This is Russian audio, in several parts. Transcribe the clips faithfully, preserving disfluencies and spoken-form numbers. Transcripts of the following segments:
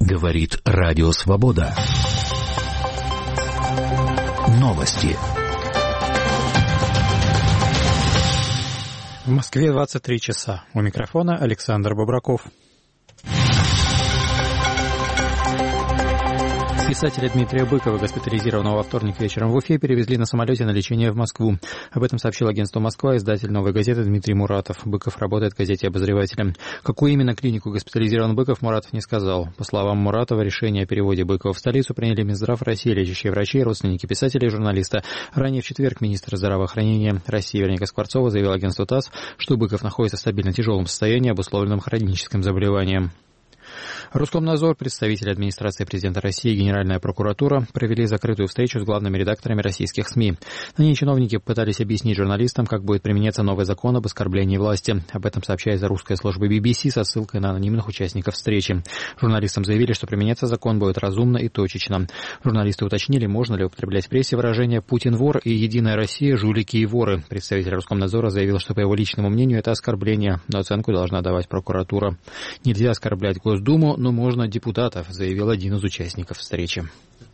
Говорит Радио Свобода. Новости. В Москве двадцать три часа. У микрофона Александр Бобраков. Писателя Дмитрия Быкова, госпитализированного во вторник вечером в Уфе, перевезли на самолете на лечение в Москву. Об этом сообщил агентство «Москва» издатель «Новой газеты» Дмитрий Муратов. Быков работает в газете «Обозреватель». Какую именно клинику госпитализирован Быков, Муратов не сказал. По словам Муратова, решение о переводе Быкова в столицу приняли Минздрав России, лечащие врачи, родственники писателя и журналиста. Ранее в четверг министр здравоохранения России Вероника Скворцова заявил агентству ТАСС, что Быков находится в стабильно тяжелом состоянии, обусловленном хроническим заболеванием. Роскомнадзор, представители администрации президента России и Генеральная прокуратура провели закрытую встречу с главными редакторами российских СМИ. На ней чиновники пытались объяснить журналистам, как будет применяться новый закон об оскорблении власти. Об этом сообщает русская служба би би си со ссылкой на анонимных участников встречи. Журналистам заявили, что применяться закон будет разумно и точечно. Журналисты уточнили, можно ли употреблять в прессе выражение «Путин вор» и «Единая Россия, жулики и воры». Представитель Роскомнадзора заявил, что, по его личному мнению, это оскорбление, но оценку должна давать прокуратура. Нельзя оскорблять Госдуму, но можно депутатов, заявил один из участников встречи.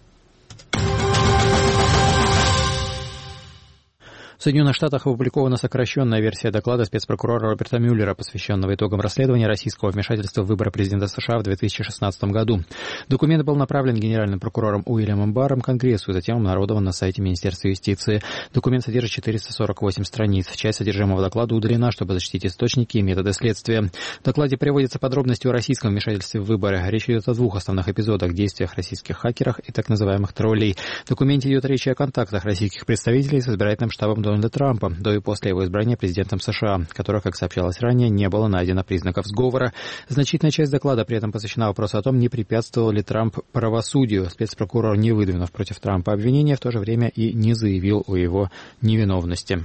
В Соединенных Штатах опубликована сокращенная версия доклада спецпрокурора Роберта Мюллера, посвященного итогам расследования российского вмешательства в выборы президента США в две тысячи шестнадцатом году. Документ был направлен генеральным прокурором Уильямом Барром Конгрессу и затем обнародован на сайте Министерства юстиции. Документ содержит четыреста сорок восемь страниц. Часть содержимого доклада удалена, чтобы защитить источники и методы следствия. В докладе приводятся подробности о российском вмешательстве в выборы. Речь идет о двух основных эпизодах: действиях российских хакеров и так называемых троллей. В документе идет речь о контактах российских представителей с избирательным штабом Дональда Трампа до и после его избрания президентом США, которых, как сообщалось ранее, не было найдено признаков сговора. Значительная часть доклада при этом посвящена вопросу о том, не препятствовал ли Трамп правосудию. Спецпрокурор, не выдвинув против Трампа обвинения, в то же время и не заявил о его невиновности.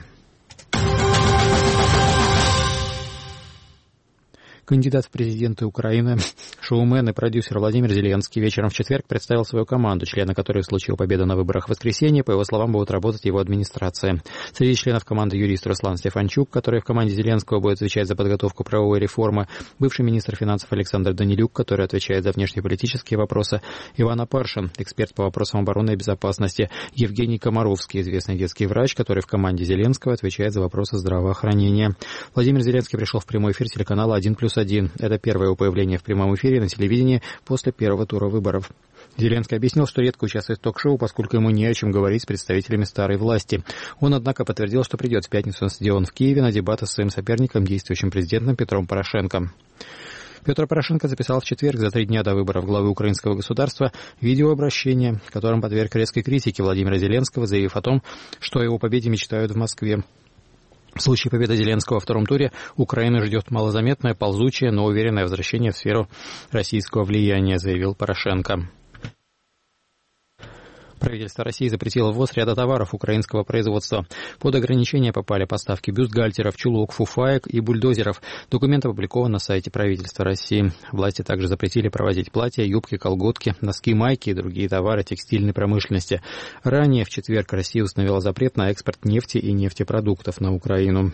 Кандидат в президенты Украины, шоумен и продюсер Владимир Зеленский вечером в четверг представил свою команду, члены которой в случае победы на выборах в воскресенье, по его словам, будут работать его администрация. Среди членов команды юрист Руслан Стефанчук, который в команде Зеленского будет отвечать за подготовку правовой реформы, бывший министр финансов Александр Данилюк, который отвечает за внешнеполитические вопросы, Иван Апаршин, эксперт по вопросам обороны и безопасности, Евгений Комаровский, известный детский врач, который в команде Зеленского отвечает за вопросы здравоохранения. Владимир Зеленский пришел в прямой эфир телеканала один плюс один. Это первое его появление в прямом эфире на телевидении после первого тура выборов. Зеленский объяснил, что редко участвует в ток-шоу, поскольку ему не о чем говорить с представителями старой власти. Он, однако, подтвердил, что придет в пятницу на стадион в Киеве на дебаты с своим соперником, действующим президентом Петром Порошенко. Петр Порошенко записал в четверг, за три дня до выборов главы украинского государства, видеообращение, в котором подверг резкой критике Владимира Зеленского, заявив о том, что о его победе мечтают в Москве. В случае победы Зеленского во втором туре Украину ждет малозаметное, ползучее, но уверенное возвращение в сферу российского влияния, заявил Порошенко. Правительство России запретило ввоз ряда товаров украинского производства. Под ограничения попали поставки бюстгальтеров, чулок, фуфаек и бульдозеров. Документ опубликован на сайте правительства России. Власти также запретили провозить платья, юбки, колготки, носки, майки и другие товары текстильной промышленности. Ранее в четверг Россия установила запрет на экспорт нефти и нефтепродуктов на Украину.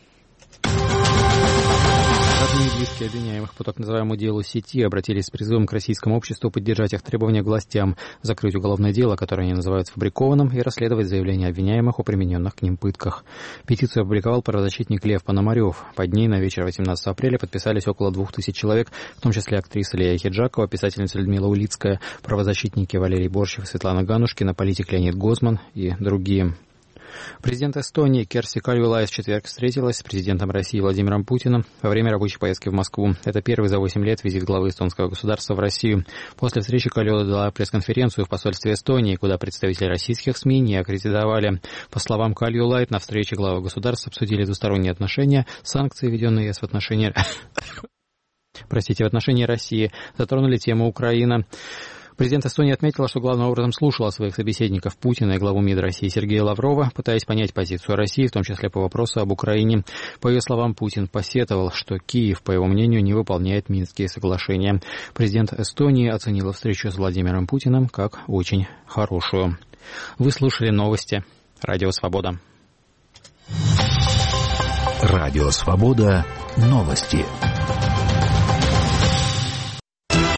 Родные и близкие обвиняемых по так называемому делу сети обратились с призывом к российскому обществу поддержать их требования к властям, закрыть уголовное дело, которое они называют сфабрикованным, и расследовать заявления обвиняемых о примененных к ним пытках. Петицию опубликовал правозащитник Лев Пономарев. Под ней на вечер восемнадцатого апреля подписались около двух тысяч человек, в том числе актриса Лея Хиджакова, писательница Людмила Улицкая, правозащитники Валерий Борщев, Светлана Ганушкина, политик Леонид Гозман и другие. Президент Эстонии Керсти Кальюлайд в четверг встретилась с президентом России Владимиром Путиным во время рабочей поездки в Москву. Это первый за восемь лет визит главы эстонского государства в Россию. После встречи Кальюлайд дала пресс-конференцию в посольстве Эстонии, куда представители российских СМИ не аккредитовали. По словам Кальюлайд, на встрече главы государств обсудили двусторонние отношения, санкции, введенные ЕС в отношении... Простите, в отношении России, затронули тему Украины. Президент Эстонии отметила, что главным образом слушала своих собеседников Путина и главу МИД России Сергея Лаврова, пытаясь понять позицию России, в том числе по вопросу об Украине. По ее словам, Путин посетовал, что Киев, по его мнению, не выполняет Минские соглашения. Президент Эстонии оценила встречу с Владимиром Путиным как очень хорошую. Вы слушали новости. Радио Свобода. Радио Свобода. Новости.